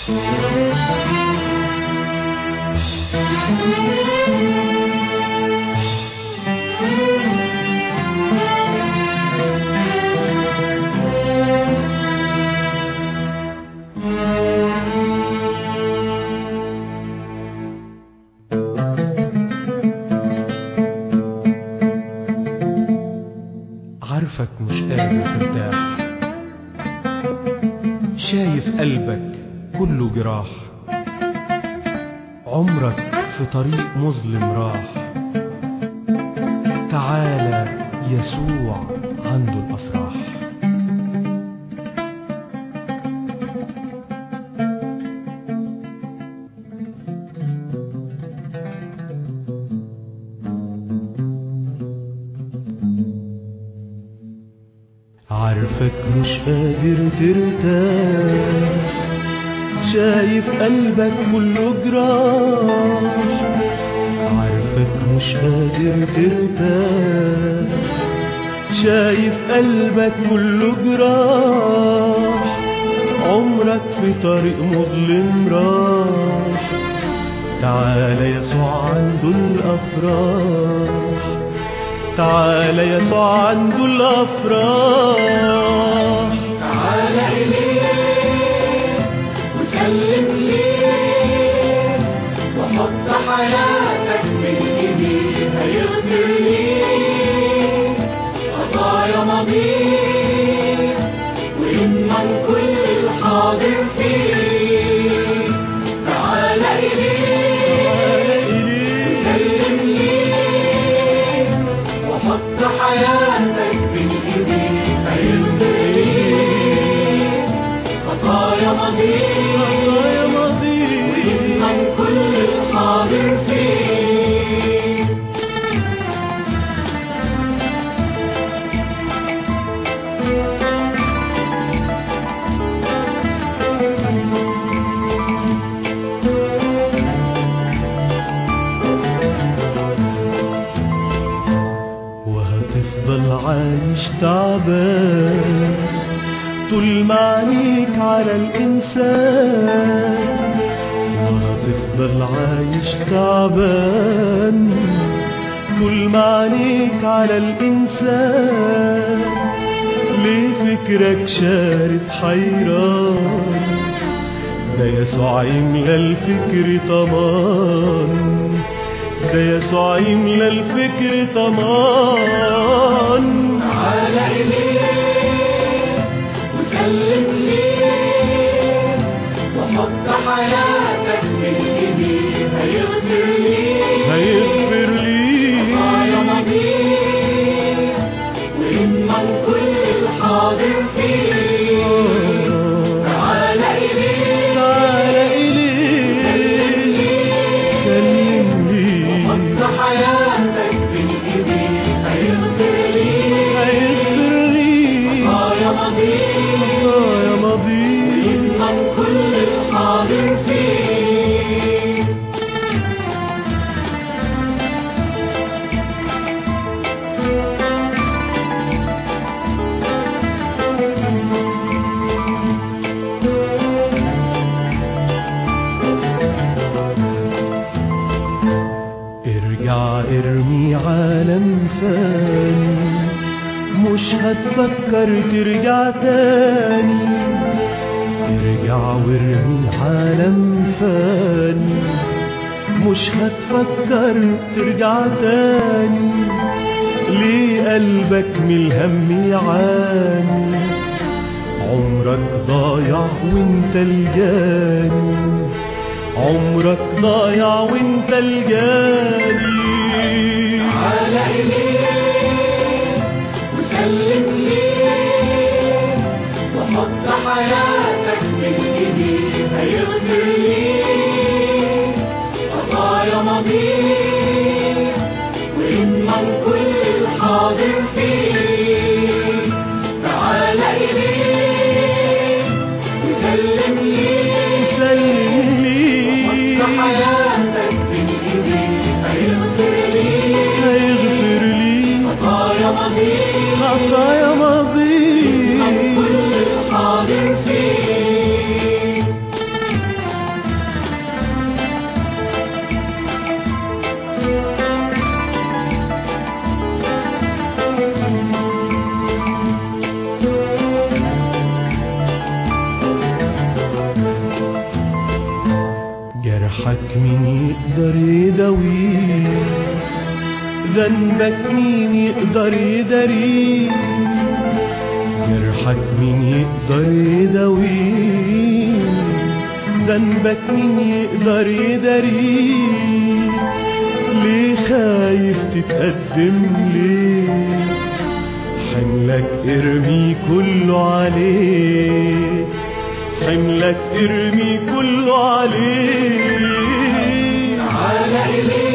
عارفك مش قادر ترتاح، شايف قلبك كله جراح، عمرك في طريق مظلم راح. تعالى يسوع عنده الأفراح. عارفك مش قادر ترتاح، شايف قلبك كله جراح. عارفك مش قادر ترتاح، شايف قلبك كله جراح، عمرك في طريق مظلم راح. تعالى يسوع عنده الأفراح، تعالى يسوع عنده الأفراح. تعالى إليه وسلم ليه، وحط حياتك بين إيديه. هيغفر ليك خطايا ماضيك ويضمن كل الحاضر فيك. تعالى إليه وسلم ليه، وحط حياتك بين إيديه. هيغفر ليك خطايا ماضيك ويضمن كل الحاضر فيك. وهتفضل عايش تعبان طول ما عينيك على الإنسان. وهتفضل عايش تعبان طول ما عينيك على الإنسان. ليه فكرك شارد حيران؟ ده يسوع يملى الفكر طمان، ده يسوع يملى الفكر طمان. تعالى إليه وسلم ليه، وحط حياتك بين إيديه. هيغفر ليك خطايا ماضيك ويضمن كل الحاضر فيك. تعالى إليه سلم ليه، وحط حياتك بين إيديه. هيغفر ليك خطايا ماضيك ويضمن كل الحاضر فيك. ارجع ارمي عالم فاني، مش هتفكر ترجع تاني. ارجع وارمي عالم فاني، مش هتفكر ترجع تاني. ليه قلبك من الهم يعاني؟ عمرك ضايع وانت الجاني، عمرك ضايع وانت الجاني. تعالى إليه وسلم ليه، وحط حياتك بين إيديه. هيغفر ليك خطايا ماضيك ويضمن كل الحاضر فيك. تعالى إليه وسلم ليه، وحط حياتك بين إيديه. هيغفر ليك خطايا ماضيك ويضمن كل الحاضر فيك. جرحك مين يقدر يداويه؟ ذنبك مين يقدر يداريه؟ جرحك مين يقدر يداويه؟ ذنبك مين يقدر يداريه؟ ليه خايف تتقدم ليه؟ حملك ارمي كله عليه، حملك ارمي كله عليه. تعال إليه